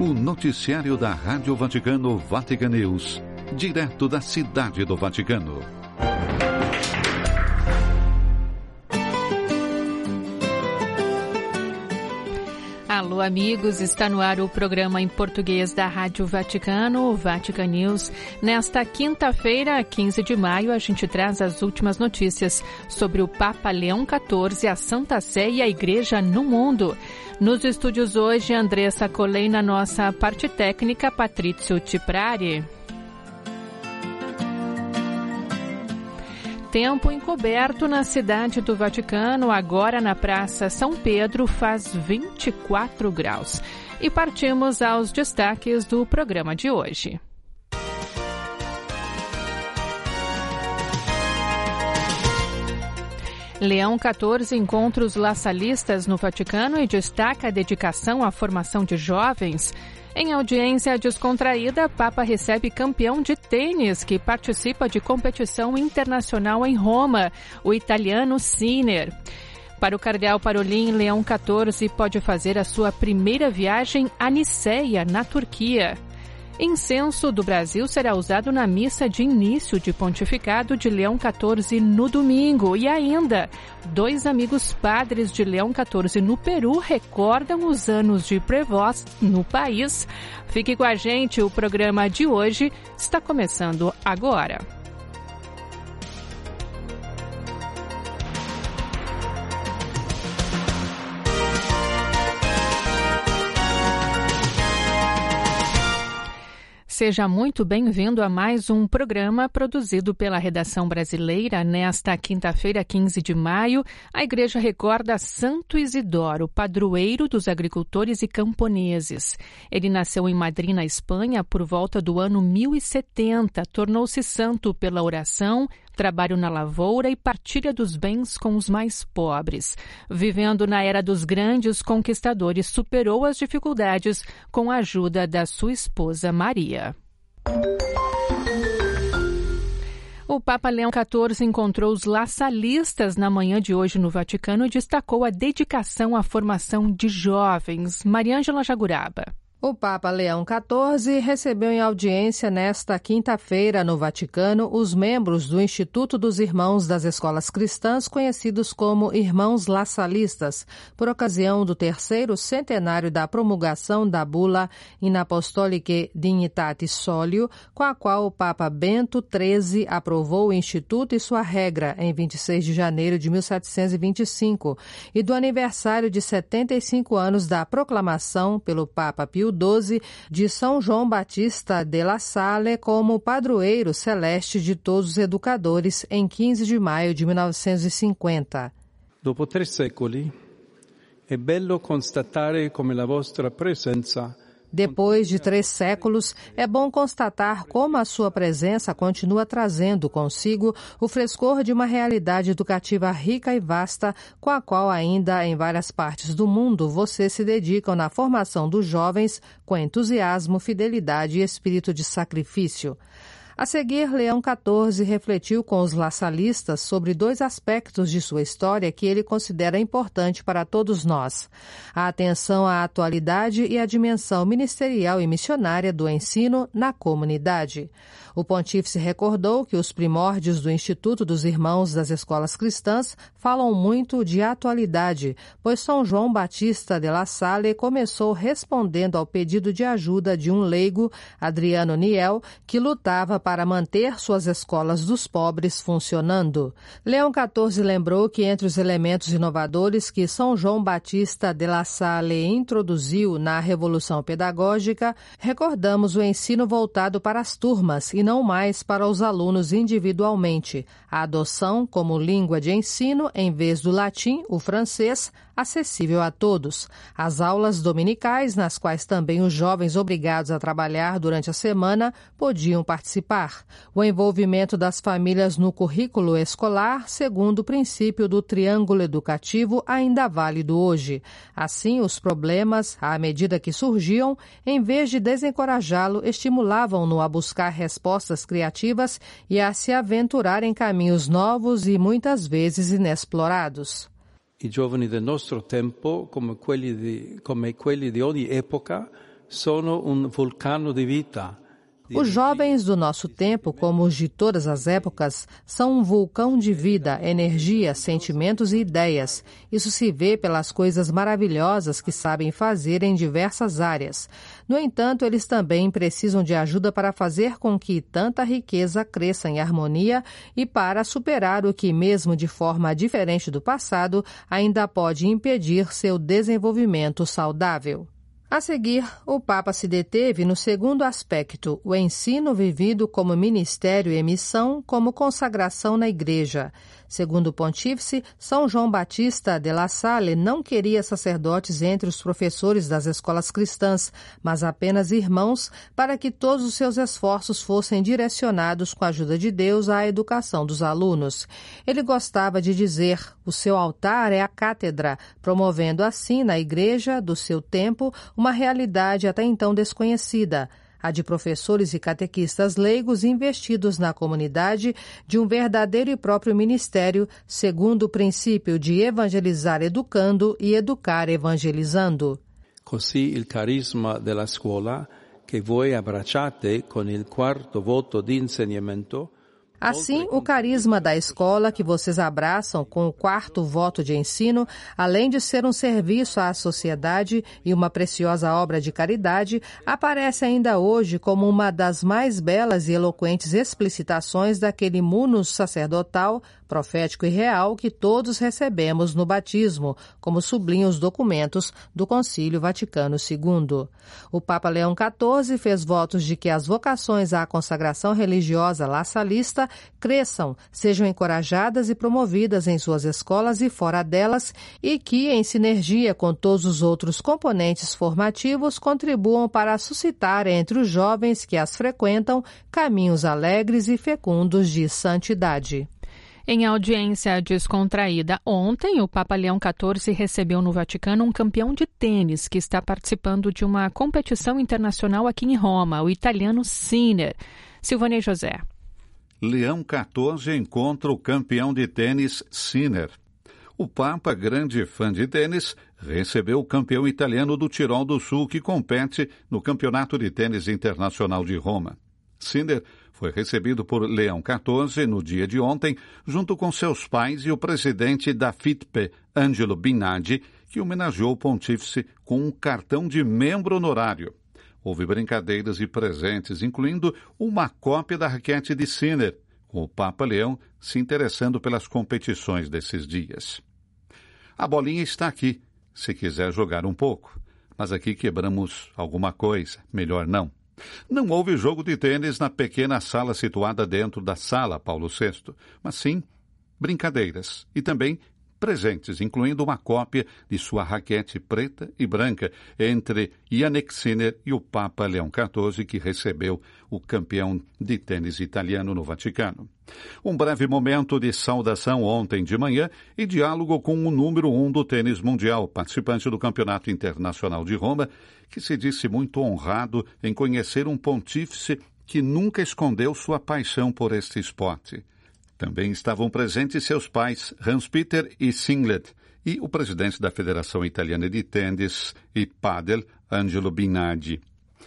O noticiário da Rádio Vaticano Vatican News, direto da Cidade do Vaticano. Alô, amigos, está no ar o programa em português da Rádio Vaticano, o Vatican News. Nesta quinta-feira, 15 de maio, a gente traz as últimas notícias sobre o Papa Leão XIV, a Santa Sé e a Igreja no mundo. Nos estúdios hoje, Andressa Colei, na nossa parte técnica, Patrício Tiprari. Tempo encoberto na cidade do Vaticano, agora na Praça São Pedro, faz 24 graus. E partimos aos destaques do programa de hoje. Leão XIV encontra os laçalistas no Vaticano e destaca a dedicação à formação de jovens. Em audiência descontraída, Papa recebe campeão de tênis que participa de competição internacional em Roma, o italiano Sinner. Para o cardeal Parolin, Leão XIV pode fazer a sua primeira viagem a Niceia, na Turquia. Incenso do Brasil será usado na missa de início de pontificado de Leão XIV no domingo. E ainda, 2 amigos padres de Leão XIV no Peru recordam os anos de Prevost no país. Fique com a gente, o programa de hoje está começando agora. Seja muito bem-vindo a mais um programa produzido pela redação brasileira. Nesta quinta-feira, 15 de maio, a Igreja recorda Santo Isidoro, padroeiro dos agricultores e camponeses. Ele nasceu em Madrid, na Espanha, por volta do ano 1070. Tornou-se santo pela oração, trabalho na lavoura e partilha dos bens com os mais pobres. Vivendo na era dos grandes conquistadores, superou as dificuldades com a ajuda da sua esposa Maria. O Papa Leão XIV encontrou os laçalistas na manhã de hoje no Vaticano e destacou a dedicação à formação de jovens. Mariângela Jaguraba. O Papa Leão XIV recebeu em audiência nesta quinta-feira no Vaticano os membros do Instituto dos Irmãos das Escolas Cristãs, conhecidos como Irmãos Laçalistas, por ocasião do 3º centenário da promulgação da bula In Apostolicae Dignitatis Solio, com a qual o Papa Bento XIII aprovou o Instituto e sua regra em 26 de janeiro de 1725, e do aniversário de 75 anos da proclamação pelo Papa Pio XII de São João Batista de La Salle como padroeiro celeste de todos os educadores em 15 de maio de 1950. Dopo 3 secoli, è bello constatare come la vostra presenza. Depois de 3 séculos, é bom constatar como a sua presença continua trazendo consigo o frescor de uma realidade educativa rica e vasta, com a qual ainda em várias partes do mundo vocês se dedicam na formação dos jovens com entusiasmo, fidelidade e espírito de sacrifício. A seguir, Leão XIV refletiu com os laçalistas sobre 2 aspectos de sua história que ele considera importante para todos nós: a atenção à atualidade e a dimensão ministerial e missionária do ensino na comunidade. O pontífice recordou que os primórdios do Instituto dos Irmãos das Escolas Cristãs falam muito de atualidade, pois São João Batista de La Salle começou respondendo ao pedido de ajuda de um leigo, Adriano Niel, que lutava para manter suas escolas dos pobres funcionando. Leão XIV lembrou que entre os elementos inovadores que São João Batista de La Salle introduziu na Revolução Pedagógica, recordamos o ensino voltado para as turmas e não mais para os alunos individualmente, a adoção como língua de ensino, em vez do latim, o francês, acessível a todos, as aulas dominicais, nas quais também os jovens obrigados a trabalhar durante a semana podiam participar, o envolvimento das famílias no currículo escolar, segundo o princípio do triângulo educativo ainda válido hoje. Assim, os problemas, à medida que surgiam, em vez de desencorajá-lo, estimulavam-no a buscar respostas criativas e a se aventurar em caminhos novos e muitas vezes inexplorados. I giovani del nostro tempo, come quelli di ogni epoca, sono un vulcano di vita. Os jovens do nosso tempo, como os de todas as épocas, são um vulcão de vida, energia, sentimentos e ideias. Isso se vê pelas coisas maravilhosas que sabem fazer em diversas áreas. No entanto, eles também precisam de ajuda para fazer com que tanta riqueza cresça em harmonia e para superar o que, mesmo de forma diferente do passado, ainda pode impedir seu desenvolvimento saudável. A seguir, o Papa se deteve no segundo aspecto, o ensino vivido como ministério e missão, como consagração na Igreja. Segundo o pontífice, São João Batista de La Salle não queria sacerdotes entre os professores das escolas cristãs, mas apenas irmãos, para que todos os seus esforços fossem direcionados com a ajuda de Deus à educação dos alunos. Ele gostava de dizer, o seu altar é a cátedra, promovendo assim na Igreja do seu tempo uma realidade até então desconhecida, a de professores e catequistas leigos investidos na comunidade de um verdadeiro e próprio ministério, segundo o princípio de evangelizar educando e educar evangelizando. Così il carisma della scuola che voi abbracciate con il quarto voto di insegnamento. Assim, o carisma da escola que vocês abraçam com o quarto voto de ensino, além de ser um serviço à sociedade e uma preciosa obra de caridade, aparece ainda hoje como uma das mais belas e eloquentes explicitações daquele munus sacerdotal, profético e real que todos recebemos no batismo, como sublinham os documentos do Concílio Vaticano II. O Papa Leão XIV fez votos de que as vocações à consagração religiosa lassalista cresçam, sejam encorajadas e promovidas em suas escolas e fora delas e que, em sinergia com todos os outros componentes formativos, contribuam para suscitar entre os jovens que as frequentam caminhos alegres e fecundos de santidade. Em audiência descontraída ontem, o Papa Leão XIV recebeu no Vaticano um campeão de tênis que está participando de uma competição internacional aqui em Roma, o italiano Sinner. Silvânia José. Leão XIV encontra o campeão de tênis Sinner. O Papa, grande fã de tênis, recebeu o campeão italiano do Tirol do Sul, que compete no Campeonato de Tênis Internacional de Roma. Sinner foi recebido por Leão XIV no dia de ontem, junto com seus pais e o presidente da FITPE, Angelo Binaghi, que homenageou o pontífice com um cartão de membro honorário. Houve brincadeiras e presentes, incluindo uma cópia da raquete de Sinner, com o Papa Leão se interessando pelas competições desses dias. A bolinha está aqui, se quiser jogar um pouco, mas aqui quebramos alguma coisa, melhor não. Não houve jogo de tênis na pequena sala situada dentro da Sala Paulo VI, mas sim brincadeiras e também presentes, incluindo uma cópia de sua raquete preta e branca entre Yannick Sinner e o Papa Leão XIV, que recebeu o campeão de tênis italiano no Vaticano. Um breve momento de saudação ontem de manhã e diálogo com o número 1 do tênis mundial, participante do Campeonato Internacional de Roma, que se disse muito honrado em conhecer um pontífice que nunca escondeu sua paixão por este esporte. Também estavam presentes seus pais, Hans-Peter e Singlet, e o presidente da Federação Italiana de Tênis e Padel, Angelo Binaghi.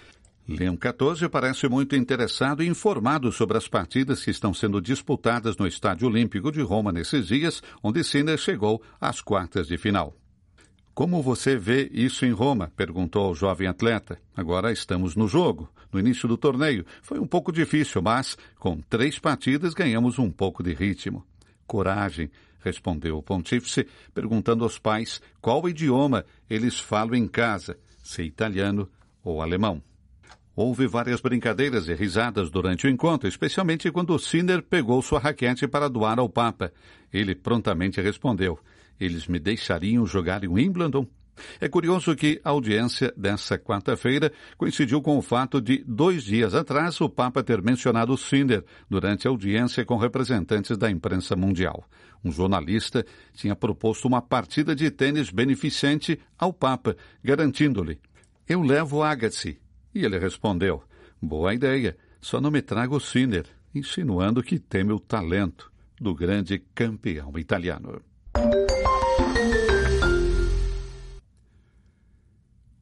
Leão XIV parece muito interessado e informado sobre as partidas que estão sendo disputadas no Estádio Olímpico de Roma nesses dias, onde Sinner chegou às quartas de final. Como você vê isso em Roma? Perguntou ao jovem atleta. Agora estamos no jogo. No início do torneio foi um pouco difícil, mas com 3 partidas ganhamos um pouco de ritmo. Coragem, respondeu o pontífice, perguntando aos pais qual idioma eles falam em casa, se italiano ou alemão. Houve várias brincadeiras e risadas durante o encontro, especialmente quando Sinner pegou sua raquete para doar ao Papa. Ele prontamente respondeu: eles me deixariam jogar em Wimbledon? É curioso que a audiência dessa quarta-feira coincidiu com o fato de 2 dias atrás o Papa ter mencionado Sinner durante a audiência com representantes da imprensa mundial. Um jornalista tinha proposto uma partida de tênis beneficente ao Papa, garantindo-lhe: eu levo Agassi. E ele respondeu: boa ideia, só não me traga o Sinner, insinuando que teme o talento do grande campeão italiano.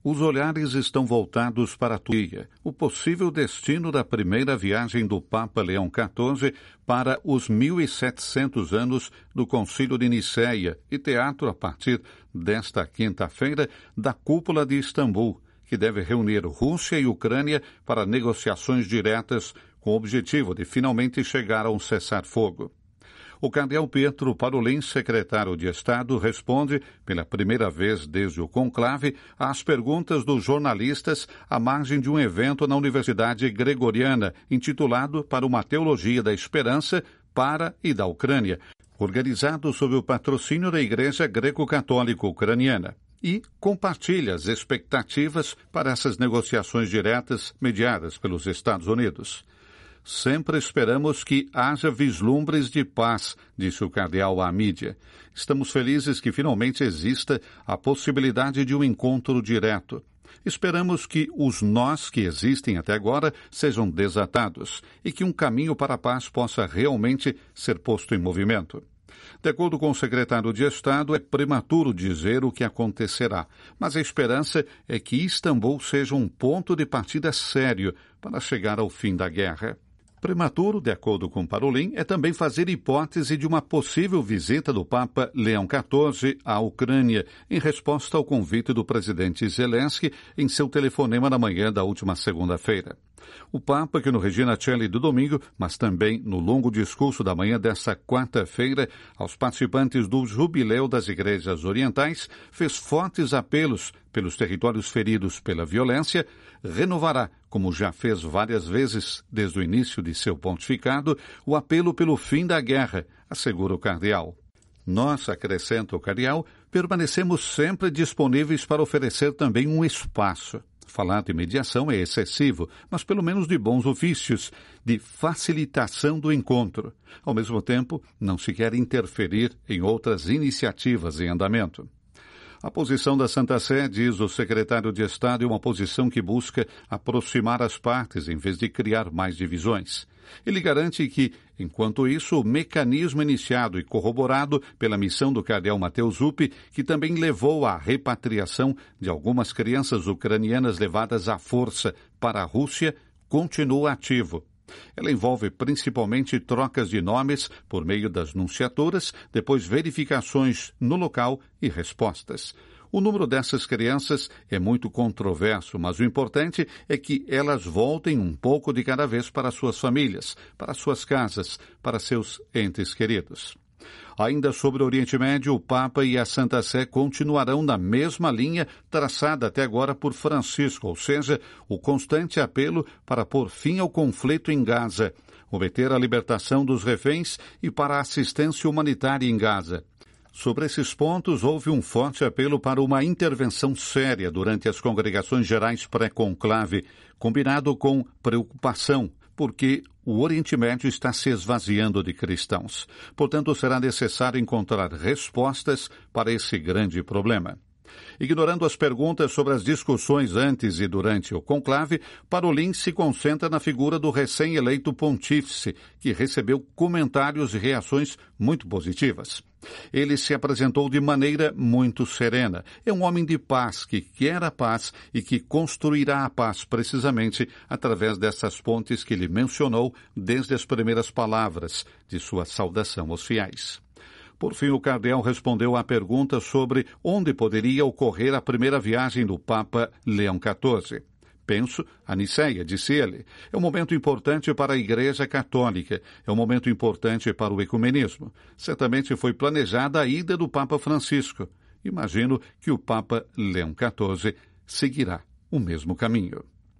Os olhares estão voltados para a Turquia, o possível destino da primeira viagem do Papa Leão XIV para os 1.700 anos do Concílio de Nicéia e teatro a partir desta quinta-feira da Cúpula de Istambul, que deve reunir Rússia e Ucrânia para negociações diretas com o objetivo de finalmente chegar a um cessar-fogo. O cardeal Pietro Parolin, secretário de Estado, responde, pela primeira vez desde o conclave, às perguntas dos jornalistas à margem de um evento na Universidade Gregoriana, intitulado Para uma Teologia da Esperança para e da Ucrânia, organizado sob o patrocínio da Igreja Greco-Católica Ucraniana, e compartilha as expectativas para essas negociações diretas mediadas pelos Estados Unidos. Sempre esperamos que haja vislumbres de paz, disse o cardeal à mídia. Estamos felizes que finalmente exista a possibilidade de um encontro direto. Esperamos que os nós que existem até agora sejam desatados e que um caminho para a paz possa realmente ser posto em movimento. De acordo com o secretário de Estado, é prematuro dizer o que acontecerá, mas a esperança é que Istambul seja um ponto de partida sério para chegar ao fim da guerra. Prematuro, de acordo com Parolin, é também fazer hipótese de uma possível visita do Papa Leão XIV à Ucrânia, em resposta ao convite do presidente Zelensky em seu telefonema na manhã da última segunda-feira. O Papa, que no Regina Coeli do domingo, mas também no longo discurso da manhã desta quarta-feira, aos participantes do Jubileu das Igrejas Orientais, fez fortes apelos pelos territórios feridos pela violência, renovará, como já fez várias vezes desde o início de seu pontificado, o apelo pelo fim da guerra, assegura o cardeal. Nós, acrescenta o cardeal, permanecemos sempre disponíveis para oferecer também um espaço. Falar de mediação é excessivo, mas pelo menos de bons ofícios, de facilitação do encontro. Ao mesmo tempo, não se quer interferir em outras iniciativas em andamento. A posição da Santa Sé, diz o secretário de Estado, é uma posição que busca aproximar as partes em vez de criar mais divisões. Ele garante que, enquanto isso, o mecanismo iniciado e corroborado pela missão do cardeal Mateus Zuppi, que também levou à repatriação de algumas crianças ucranianas levadas à força para a Rússia, continua ativo. Ela envolve principalmente trocas de nomes por meio das nunciaturas, depois verificações no local e respostas. O número dessas crianças é muito controverso, mas o importante é que elas voltem um pouco de cada vez para suas famílias, para suas casas, para seus entes queridos. Ainda sobre o Oriente Médio, o Papa e a Santa Sé continuarão na mesma linha traçada até agora por Francisco, ou seja, o constante apelo para pôr fim ao conflito em Gaza, obter a libertação dos reféns e para a assistência humanitária em Gaza. Sobre esses pontos, houve um forte apelo para uma intervenção séria durante as congregações gerais pré-conclave, combinado com preocupação, porque o Oriente Médio está se esvaziando de cristãos. Portanto, será necessário encontrar respostas para esse grande problema. Ignorando as perguntas sobre as discussões antes e durante o conclave, Parolin se concentra na figura do recém-eleito pontífice, que recebeu comentários e reações muito positivas. Ele se apresentou de maneira muito serena. É um homem de paz, que quer a paz e que construirá a paz precisamente através dessas pontes que ele mencionou desde as primeiras palavras de sua saudação aos fiéis. Por fim, o cardeal respondeu à pergunta sobre onde poderia ocorrer a primeira viagem do Papa Leão XIV. Penso a Nicéia, disse ele. É um momento importante para a Igreja Católica. É um momento importante para o ecumenismo. Certamente foi planejada a ida do Papa Francisco. Imagino que o Papa Leão XIV seguirá o mesmo caminho.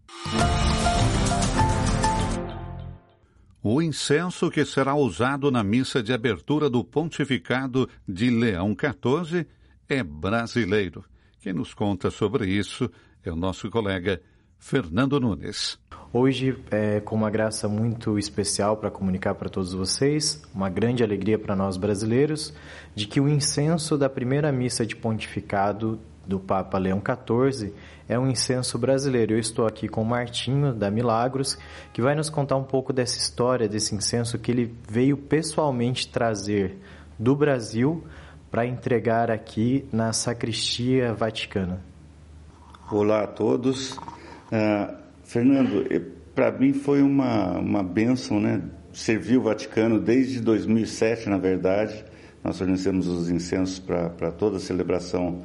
O incenso que será usado na missa de abertura do pontificado de Leão XIV é brasileiro. Quem nos conta sobre isso é o nosso colega Fernando Nunes. Hoje, com uma graça muito especial para comunicar para todos vocês, uma grande alegria para nós brasileiros, de que o incenso da primeira missa de pontificado do Papa Leão XIV é um incenso brasileiro. Eu estou aqui com o Martinho, da Milagros, que vai nos contar um pouco dessa história, desse incenso que ele veio pessoalmente trazer do Brasil para entregar aqui na Sacristia Vaticana. Olá a todos. Fernando, para mim foi uma bênção, né? Servir o Vaticano desde 2007, na verdade. Nós fornecemos os incensos para toda a celebração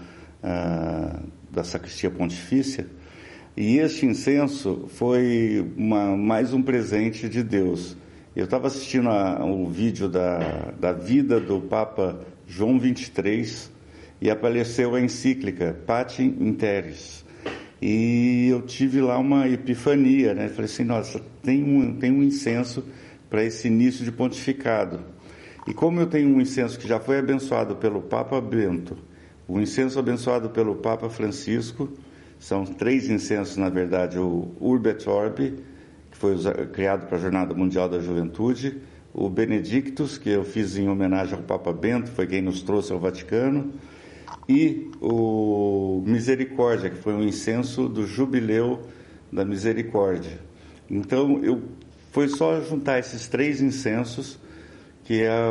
da Sacristia Pontifícia. E este incenso foi mais um presente de Deus. Eu estava assistindo o vídeo da vida do Papa João XXIII e apareceu a encíclica Pacem in Terris. E eu tive lá uma epifania, né? Falei assim, nossa, tem um incenso para esse início de pontificado. E como eu tenho um incenso que já foi abençoado pelo Papa Bento, o incenso abençoado pelo Papa Francisco, são 3 incensos, na verdade, o Urbi et Orbi, que foi criado para a Jornada Mundial da Juventude, o Benedictus, que eu fiz em homenagem ao Papa Bento, foi quem nos trouxe ao Vaticano, e o Misericórdia, que foi um incenso do Jubileu da Misericórdia. Então, foi só juntar esses 3 incensos, que é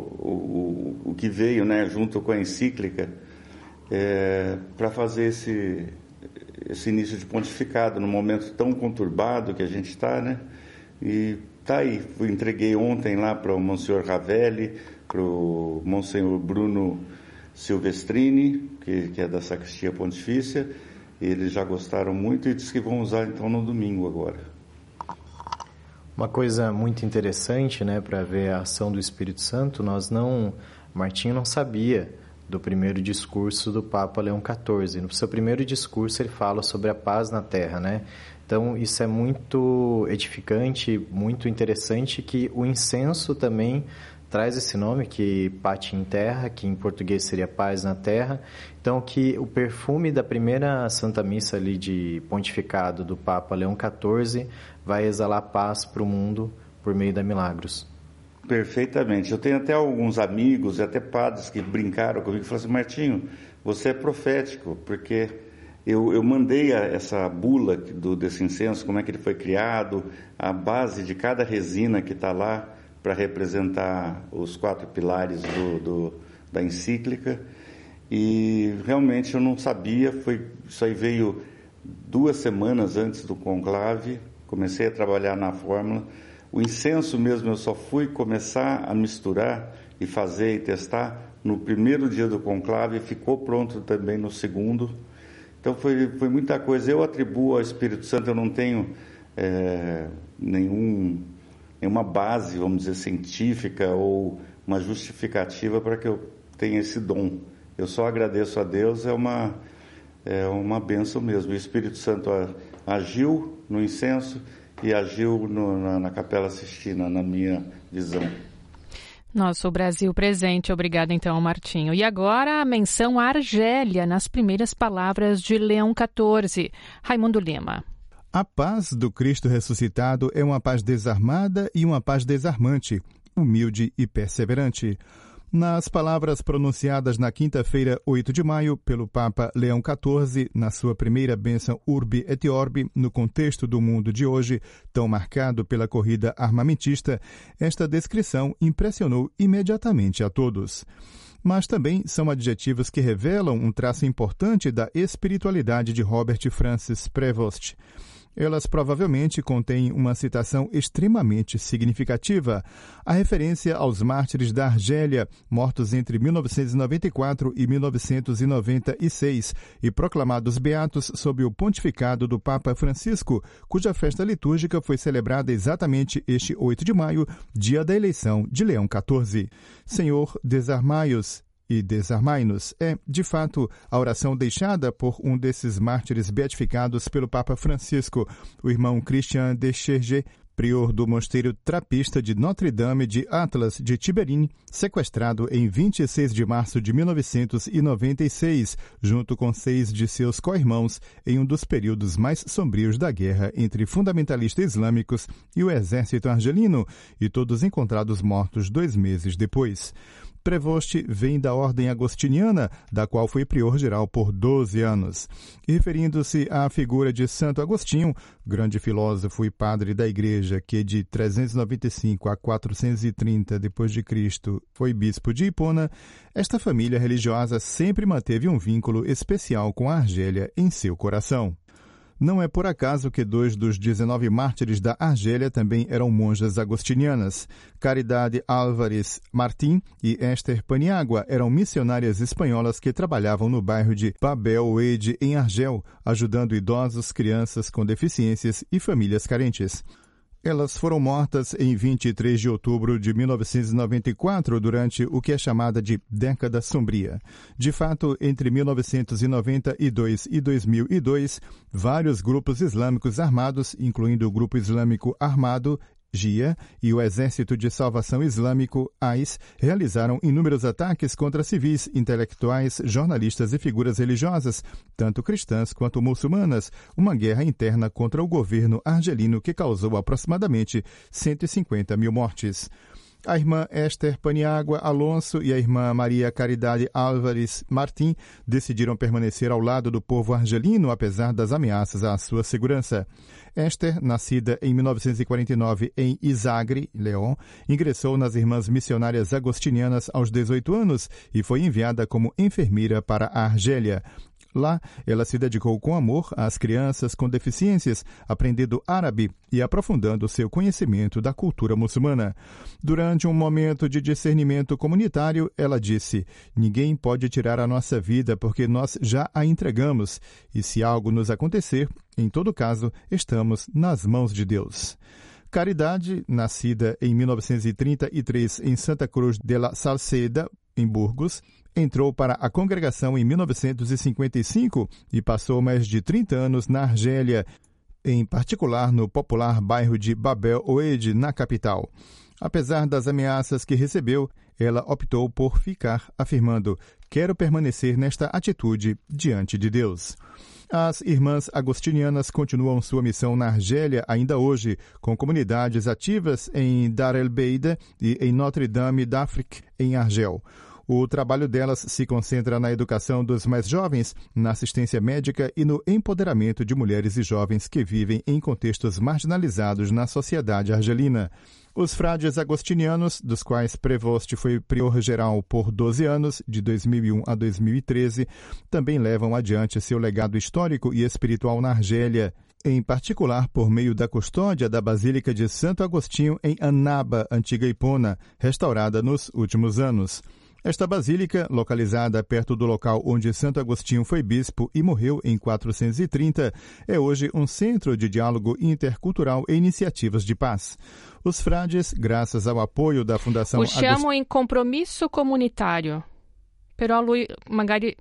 o que veio, né, junto com a encíclica, para fazer esse início de pontificado, num momento tão conturbado que a gente está, né? E tá aí, entreguei ontem lá para o Monsenhor Ravelli, para o Monsenhor Bruno Silvestrini, que é da Sacristia Pontifícia. Eles já gostaram muito e disse que vão usar então no domingo agora. Uma coisa muito interessante, né, para ver a ação do Espírito Santo, Martinho não sabia do primeiro discurso do Papa Leão XIV. No seu primeiro discurso ele fala sobre a paz na Terra, né? Então isso é muito edificante, muito interessante, que o incenso também traz esse nome, que Pacem in Terra, que em português seria paz na terra. Então que o perfume da primeira Santa Missa ali de pontificado do Papa Leão XIV vai exalar paz para o mundo por meio da Milagros. Perfeitamente. Eu tenho até alguns amigos e até padres que brincaram comigo e falaram assim, Martinho, você é profético, porque eu mandei essa bula desse incenso, como é que ele foi criado, a base de cada resina que está lá para representar os 4 pilares da encíclica, e realmente eu não sabia, isso aí veio 2 semanas antes do conclave, comecei a trabalhar na fórmula. O incenso mesmo eu só fui começar a misturar e fazer e testar no primeiro dia do conclave, ficou pronto também no segundo. Então foi muita coisa. Eu atribuo ao Espírito Santo, eu não tenho nenhuma base, vamos dizer, científica ou uma justificativa para que eu tenha esse dom. Eu só agradeço a Deus, é uma bênção mesmo. O Espírito Santo agiu no incenso e agiu na Capela Sistina, na minha visão. Nosso Brasil presente. Obrigado, então, Martinho. E agora a menção à Argélia nas primeiras palavras de Leão XIV. Raimundo Lima. A paz do Cristo ressuscitado é uma paz desarmada e uma paz desarmante, humilde e perseverante. Nas palavras pronunciadas na quinta-feira, 8 de maio, pelo Papa Leão XIV, na sua primeira bênção Urbi et Orbi, no contexto do mundo de hoje, tão marcado pela corrida armamentista, esta descrição impressionou imediatamente a todos. Mas também são adjetivos que revelam um traço importante da espiritualidade de Robert Francis Prevost. Elas provavelmente contêm uma citação extremamente significativa, a referência aos mártires da Argélia, mortos entre 1994 e 1996, e proclamados beatos sob o pontificado do Papa Francisco, cuja festa litúrgica foi celebrada exatamente este 8 de maio, dia da eleição de Leão XIV. Senhor, desarmai-os e desarmai-nos é, de fato, a oração deixada por um desses mártires beatificados pelo Papa Francisco, o irmão Christian de Chergé, prior do mosteiro trapista de Notre-Dame de Atlas de Tiberine, sequestrado em 26 de março de 1996, junto com 6 de seus co-irmãos, em um dos períodos mais sombrios da guerra entre fundamentalistas islâmicos e o exército argelino, e todos encontrados mortos 2 meses depois. Prevost vem da ordem agostiniana, da qual foi prior-geral por 12 anos. E referindo-se à figura de Santo Agostinho, grande filósofo e padre da Igreja, que de 395 a 430 d.C. foi bispo de Hipona, esta família religiosa sempre manteve um vínculo especial com a Argélia em seu coração. Não é por acaso que 2 dos 19 mártires da Argélia também eram monjas agostinianas. Caridade Álvares Martim e Esther Paniagua eram missionárias espanholas que trabalhavam no bairro de Babel Oued, em Argel, ajudando idosos, crianças com deficiências e famílias carentes. Elas foram mortas em 23 de outubro de 1994, durante o que é chamada de Década Sombria. De fato, entre 1992 e 2002, vários grupos islâmicos armados, incluindo o Grupo Islâmico Armado, JIA, e o Exército de Salvação Islâmico, AIS, realizaram inúmeros ataques contra civis, intelectuais, jornalistas e figuras religiosas, tanto cristãs quanto muçulmanas, uma guerra interna contra o governo argelino que causou aproximadamente 150 mil mortes. A irmã Esther Paniagua Alonso e a irmã Maria Caridade Álvares Martim decidiram permanecer ao lado do povo argelino, apesar das ameaças à sua segurança. Esther, nascida em 1949 em Isagre, León, ingressou nas Irmãs Missionárias Agostinianas aos 18 anos e foi enviada como enfermeira para a Argélia. Lá, ela se dedicou com amor às crianças com deficiências, aprendendo árabe e aprofundando seu conhecimento da cultura muçulmana. Durante um momento de discernimento comunitário, ela disse: "Ninguém pode tirar a nossa vida porque nós já a entregamos, e se algo nos acontecer, em todo caso, estamos nas mãos de Deus." Caridade, nascida em 1933 em Santa Cruz de la Salceda, em Burgos, entrou para a congregação em 1955 e passou mais de 30 anos na Argélia, em particular no popular bairro de Babel Oued, na capital. Apesar das ameaças que recebeu, ela optou por ficar, afirmando: "Quero permanecer nesta atitude diante de Deus." As Irmãs Agostinianas continuam sua missão na Argélia ainda hoje, com comunidades ativas em Dar el Beida e em Notre-Dame d'Afrique, em Argel. O trabalho delas se concentra na educação dos mais jovens, na assistência médica e no empoderamento de mulheres e jovens que vivem em contextos marginalizados na sociedade argelina. Os frades agostinianos, dos quais Prevost foi prior-geral por 12 anos, de 2001 a 2013, também levam adiante seu legado histórico e espiritual na Argélia, em particular por meio da custódia da Basílica de Santo Agostinho em Annaba, antiga Hipona, restaurada nos últimos anos. Esta basílica, localizada perto do local onde Santo Agostinho foi bispo e morreu em 430, é hoje um centro de diálogo intercultural e iniciativas de paz. Os frades, graças ao apoio da Fundação... O chamam em compromisso comunitário. Però lui magari...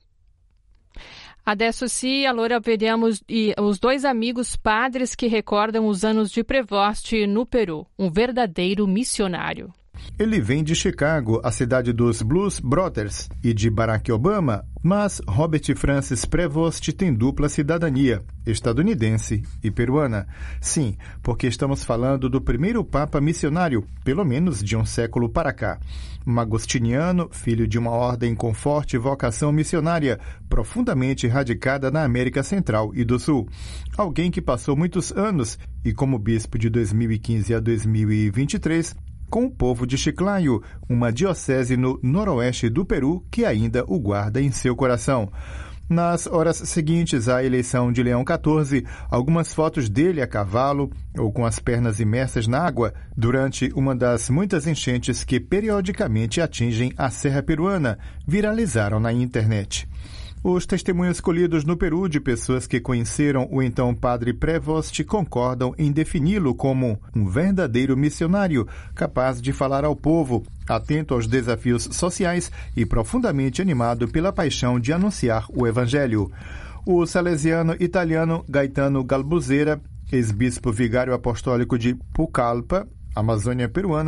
Adesso sì, allora vediamo os 2 amigos padres que recordam os anos de Prevost no Peru, um verdadeiro missionário. Ele vem de Chicago, a cidade dos Blues Brothers, e de Barack Obama, mas Robert Francis Prevost tem dupla cidadania, estadunidense e peruana. Sim, porque estamos falando do primeiro papa missionário, pelo menos de um século para cá. Um agostiniano, filho de uma ordem com forte vocação missionária, profundamente radicada na América Central e do Sul. Alguém que passou muitos anos, e como bispo de 2015 a 2023, com o povo de Chiclayo, uma diocese no noroeste do Peru que ainda o guarda em seu coração. Nas horas seguintes à eleição de Leão XIV, algumas fotos dele a cavalo ou com as pernas imersas na água durante uma das muitas enchentes que periodicamente atingem a Serra Peruana viralizaram na internet. Os testemunhos colhidos no Peru de pessoas que conheceram o então padre Prevost concordam em defini-lo como um verdadeiro missionário, capaz de falar ao povo, atento aos desafios sociais e profundamente animado pela paixão de anunciar o Evangelho. O salesiano italiano Gaetano Galbuzeira, ex-bispo vigário apostólico de Pucallpa, Amazônia peruana,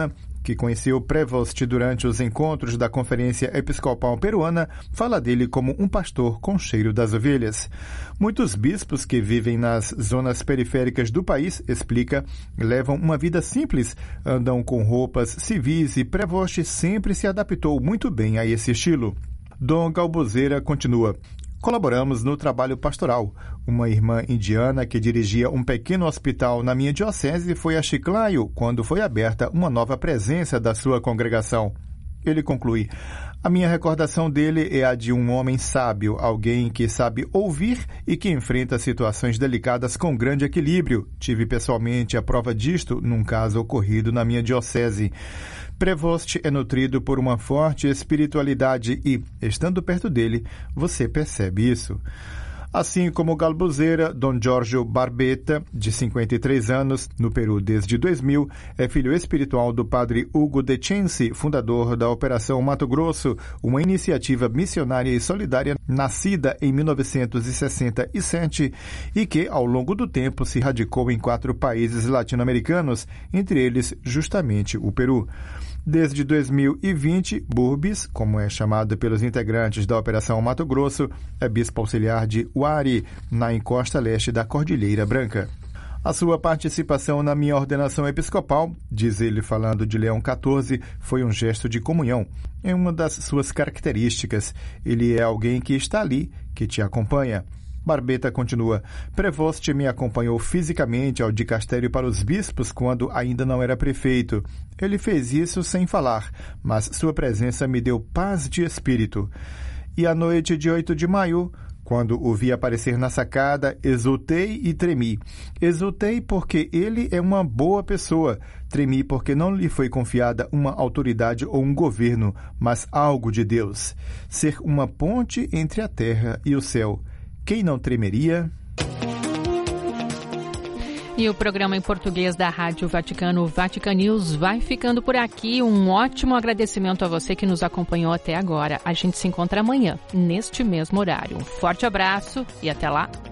que conheceu Prevost durante os encontros da Conferência Episcopal Peruana, fala dele como um pastor com cheiro das ovelhas. Muitos bispos que vivem nas zonas periféricas do país, explica, levam uma vida simples, andam com roupas civis e Prevost sempre se adaptou muito bem a esse estilo. Dom Galboseira continua. Colaboramos no trabalho pastoral. Uma irmã indiana que dirigia um pequeno hospital na minha diocese foi a Chiclayo quando foi aberta uma nova presença da sua congregação. Ele conclui, a minha recordação dele é a de um homem sábio, alguém que sabe ouvir e que enfrenta situações delicadas com grande equilíbrio. Tive pessoalmente a prova disto num caso ocorrido na minha diocese. Prevost é nutrido por uma forte espiritualidade e, estando perto dele, você percebe isso. Assim como Galboseira, Dom Giorgio Barbetta, de 53 anos, no Peru desde 2000, é filho espiritual do padre Hugo De Censi, fundador da Operação Mato Grosso, uma iniciativa missionária e solidária nascida em 1967 e que, ao longo do tempo, se radicou em 4 países latino-americanos, entre eles justamente o Peru. Desde 2020, Burbis, como é chamado pelos integrantes da Operação Mato Grosso, é bispo auxiliar de Huari, na encosta leste da Cordilheira Branca. A sua participação na minha ordenação episcopal, diz ele falando de Leão XIV, foi um gesto de comunhão. É uma das suas características. Ele é alguém que está ali, que te acompanha. Barbetta continua, Prevost me acompanhou fisicamente ao dicastério para os bispos quando ainda não era prefeito. Ele fez isso sem falar, mas sua presença me deu paz de espírito. E à noite de 8 de maio, quando o vi aparecer na sacada, exultei e tremi. Exultei porque ele é uma boa pessoa. Tremi porque não lhe foi confiada uma autoridade ou um governo, mas algo de Deus. Ser uma ponte entre a terra e o céu. Quem não tremeria? E o programa em português da Rádio Vaticano, Vatican News, vai ficando por aqui. Um ótimo agradecimento a você que nos acompanhou até agora. A gente se encontra amanhã, neste mesmo horário. Um forte abraço e até lá.